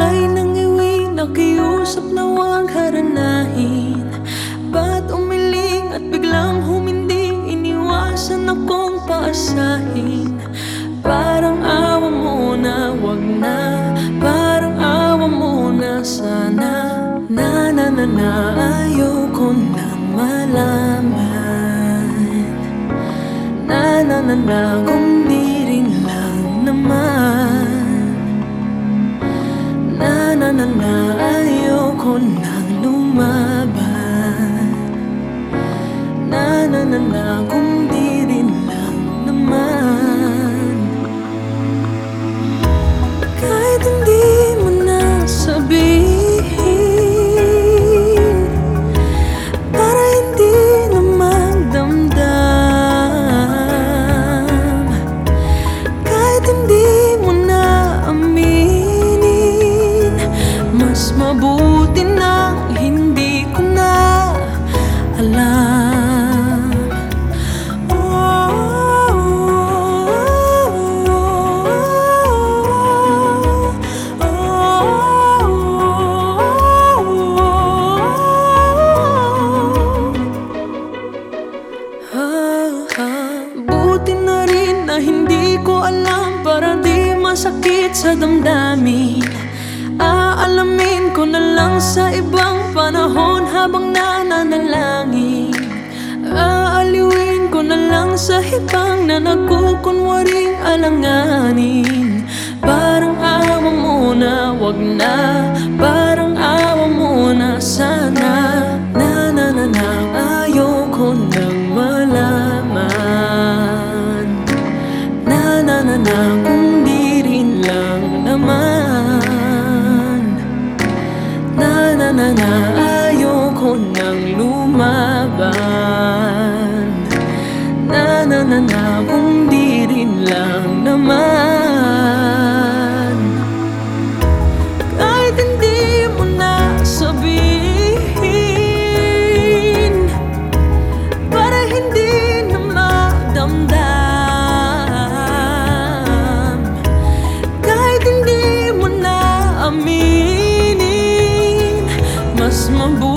kulay ng iwi, nakiusap na huwag haranahin. Ba't umiling at biglang huminding, iniwasan akong paasahin. Parang awa mo na, wag na. Parang awa mo na sana. Ayoko nang malaman. Kung di rin lang naman. Ayoko nang lumaban. Kung di rin lang naman. Kahit hindi mo na sabihin, para hindi na magdamdam. Kahit hindi mo na aminin, mas mabuti nang hindi ko na alam. Buti na rin na hindi ko alam, para di masakit sa damdamin. Aalamin ko na lang sa ibang panahon habang nananalangin. Aaliwin ko na lang sa hibang na nagkukunwaring alanganin. Parang awa mo na, wag na. Parang awa mo na sana. Ayoko nang malaman. Kung di rin lang naman. Ayoko nang lumaban. Kung di rin lang naman. Kahit hindi mo na sabihin, para hindi na madamdam. Kahit hindi mo na aminin, mas mabuti